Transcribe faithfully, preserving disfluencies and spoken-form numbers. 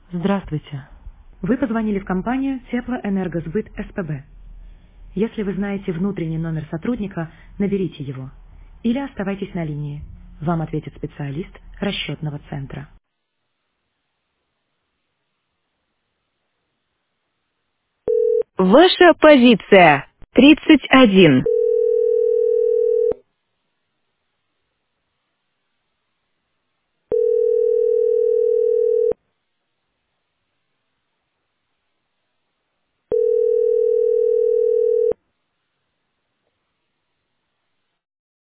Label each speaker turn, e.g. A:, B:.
A: Здравствуйте. Вы позвонили в компанию Теплоэнергосбыт СПБ. Если вы знаете внутренний номер сотрудника, наберите его. Или оставайтесь на линии. Вам ответит специалист расчетного центра.
B: Ваша позиция тридцать один.